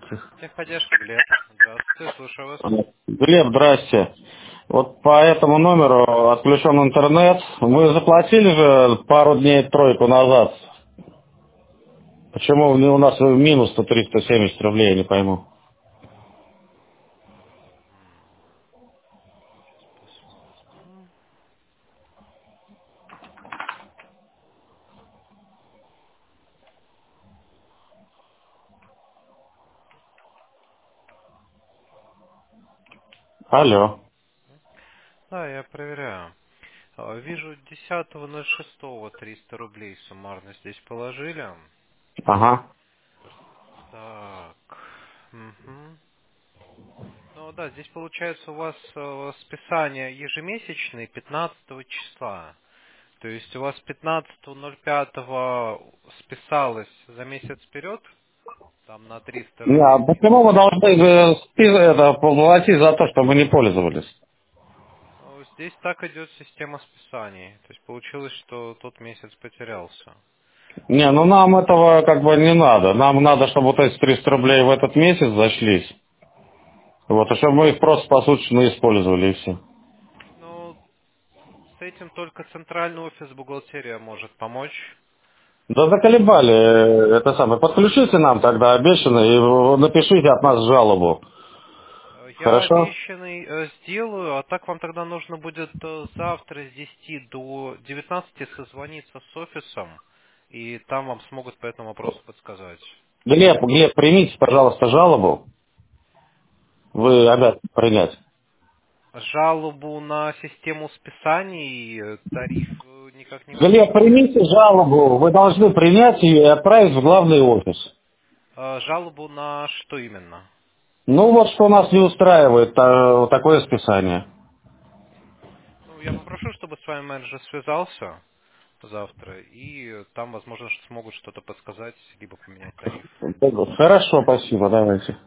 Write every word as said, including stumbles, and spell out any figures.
Техподдержка, Глеб. Здравствуйте, слушаю вас. Глеб, здрасте. Вот по этому номеру отключен интернет. Мы заплатили же пару дней тройку назад. Почему у нас минус-то триста семьдесят рублей, я не пойму. Сейчас посмотрим. Алло. Да, я проверяю. А, Вижу, десятого ноль шестого триста рублей суммарно здесь положили. Ага. Так. Мгм. Ну да, здесь получается у вас э, списание ежемесячное пятнадцатого числа. То есть у вас пятнадцатого ноль пятого списалось за месяц вперед, там на триста Не, а рублей почему минус. мы должны э, спи- это, платить за то, что мы не пользовались? Ну, здесь так идет система списаний. То есть получилось, что тот месяц потерялся. Не, ну нам этого как бы не надо. Нам надо, чтобы вот эти триста рублей в этот месяц зашлись. Вот, и чтобы мы их просто посуточно использовали, и все. Ну, с этим только центральный офис бухгалтерия может помочь. Да заколебали, э, это самое. Подключите нам тогда обещанно и э, напишите от нас жалобу. Э, Я Хорошо? обещанный э, сделаю, а так вам тогда нужно будет э, завтра с десяти до девятнадцати созвониться с офисом, и там вам смогут по этому вопросу подсказать. Глеб, Глеб, примите, пожалуйста, жалобу. Вы обязаны принять. Жалобу на систему списаний, э, тариф э, никак не Глеб, вызовете. примите жалобу. Вы должны принять ее и отправить в главный офис. Э, Жалобу на что именно? Ну вот что нас не устраивает а, вот такое списание. Ну, я попрошу, чтобы с вами менеджер связался завтра, и там, возможно, что смогут что-то подсказать, либо поменять тариф. Хорошо, спасибо, давайте.